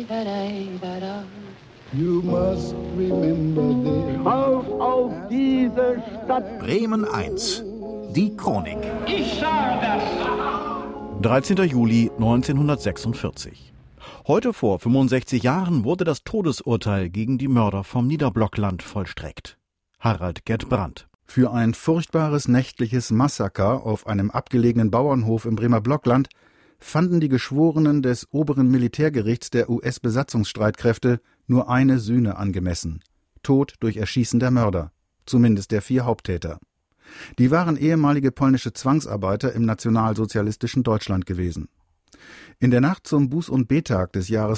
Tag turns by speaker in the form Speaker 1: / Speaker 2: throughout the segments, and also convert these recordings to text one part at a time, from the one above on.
Speaker 1: You must remember this.
Speaker 2: Auf diese Stadt.
Speaker 3: Bremen 1. Die Chronik.
Speaker 2: Ich sage das.
Speaker 3: 13. Juli 1946. Heute vor 65 Jahren wurde das Todesurteil gegen die Mörder vom Niederblockland vollstreckt. Harald Gerd Brandt.
Speaker 4: Für ein furchtbares nächtliches Massaker auf einem abgelegenen Bauernhof im Bremer Blockland fanden die Geschworenen des oberen Militärgerichts der US-Besatzungsstreitkräfte nur eine Sühne angemessen: Tod durch Erschießen der Mörder, zumindest der 4 Haupttäter. Die waren ehemalige polnische Zwangsarbeiter im nationalsozialistischen Deutschland gewesen. In der Nacht zum Buß- und Bettag des Jahres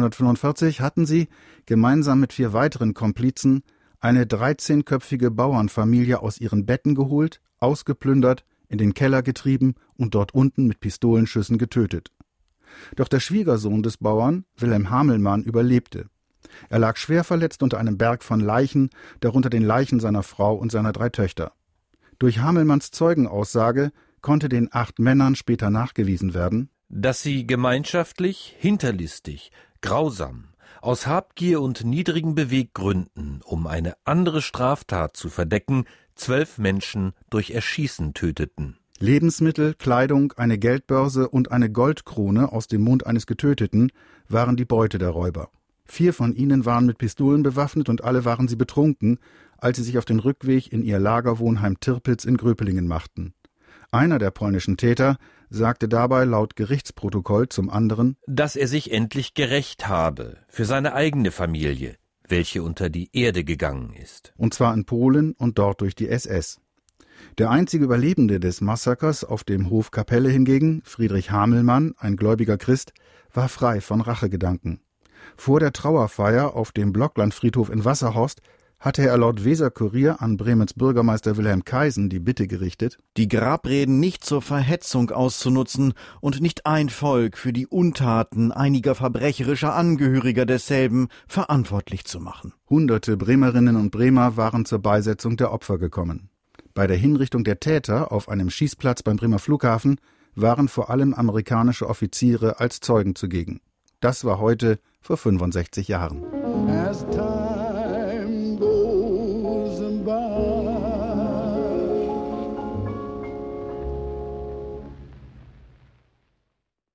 Speaker 4: 1945 hatten sie, gemeinsam mit 4 weiteren Komplizen, eine 13-köpfige Bauernfamilie aus ihren Betten geholt, ausgeplündert, in den Keller getrieben und dort unten mit Pistolenschüssen getötet. Doch der Schwiegersohn des Bauern, Wilhelm Hamelmann, überlebte. Er lag schwer verletzt unter einem Berg von Leichen, darunter den Leichen seiner Frau und seiner 3 Töchter. Durch Hamelmanns Zeugenaussage konnte den 8 Männern später nachgewiesen werden,
Speaker 5: dass sie gemeinschaftlich, hinterlistig, grausam, aus Habgier und niedrigen Beweggründen, um eine andere Straftat zu verdecken, 12 Menschen durch Erschießen töteten.
Speaker 4: Lebensmittel, Kleidung, eine Geldbörse und eine Goldkrone aus dem Mund eines Getöteten waren die Beute der Räuber. 4 von ihnen waren mit Pistolen bewaffnet und alle waren sie betrunken, als sie sich auf den Rückweg in ihr Lagerwohnheim Tirpitz in Gröpelingen machten. Einer der polnischen Täter sagte dabei laut Gerichtsprotokoll zum anderen,
Speaker 5: dass er sich endlich gerächt habe für seine eigene Familie, welche unter die Erde gegangen ist.
Speaker 4: Und zwar in Polen und dort durch die SS. Der einzige Überlebende des Massakers auf dem Hof Kapelle hingegen, Friedrich Hamelmann, ein gläubiger Christ, war frei von Rachegedanken. Vor der Trauerfeier auf dem Blocklandfriedhof in Wasserhorst hatte er laut Weser-Kurier an Bremens Bürgermeister Wilhelm Kaisen die Bitte gerichtet,
Speaker 3: die Grabreden nicht zur Verhetzung auszunutzen und nicht ein Volk für die Untaten einiger verbrecherischer Angehöriger desselben verantwortlich zu machen.
Speaker 4: Hunderte Bremerinnen und Bremer waren zur Beisetzung der Opfer gekommen. Bei der Hinrichtung der Täter auf einem Schießplatz beim Bremer Flughafen waren vor allem amerikanische Offiziere als Zeugen zugegen. Das war heute vor 65 Jahren.